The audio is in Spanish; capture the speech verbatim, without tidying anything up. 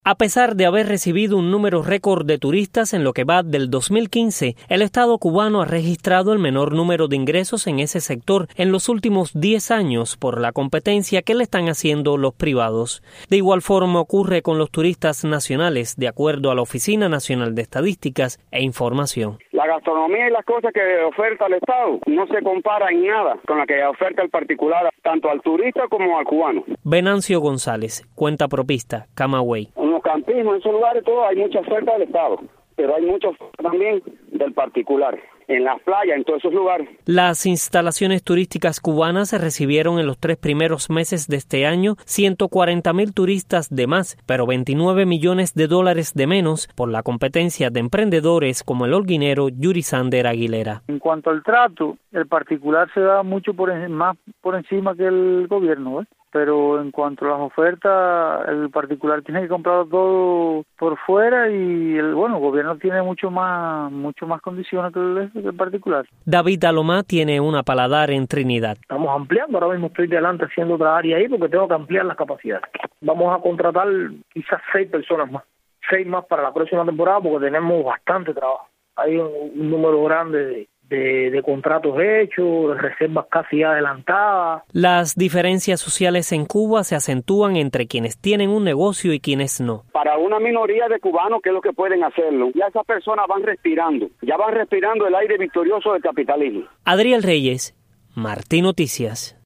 A pesar de haber recibido un número récord de turistas en lo que va del dos mil quince, el Estado cubano ha registrado el menor número de ingresos en ese sector en los últimos diez años por la competencia que le están haciendo los privados. De igual forma ocurre con los turistas nacionales, de acuerdo a la Oficina Nacional de Estadísticas e Información. La gastronomía y las cosas que oferta el Estado no se compara en nada con la que oferta el particular, tanto al turista como al cubano. Venancio González, cuenta propista, Camagüey. En los campismos, en esos lugares, todo hay mucha oferta del Estado, pero hay mucha oferta también del particular. En las playas, en todos esos lugares. Las instalaciones turísticas cubanas recibieron en los tres primeros meses de este año ciento cuarenta mil turistas de más, pero veintinueve millones de dólares de menos por la competencia de emprendedores como el holguinero Yuri Sander Aguilera. En cuanto al trato, el particular se da mucho por en, más por encima que el gobierno, ¿eh? Pero en cuanto a las ofertas, el particular tiene que comprar todo por fuera y el bueno, el gobierno tiene mucho más mucho más condiciones que el, que el particular. David Alomá tiene una paladar en Trinidad. Estamos ampliando, ahora mismo estoy delante haciendo otra área ahí porque tengo que ampliar las capacidades. Vamos a contratar quizás seis personas más, seis más para la próxima temporada porque tenemos bastante trabajo. Hay un, un número grande de De, de contratos hechos, de reservas casi adelantadas. Las diferencias sociales en Cuba se acentúan entre quienes tienen un negocio y quienes no. Para una minoría de cubanos, ¿qué es lo que pueden hacerlo? Ya esas personas van respirando, ya van respirando el aire victorioso del capitalismo. Adriel Reyes, Martín Noticias.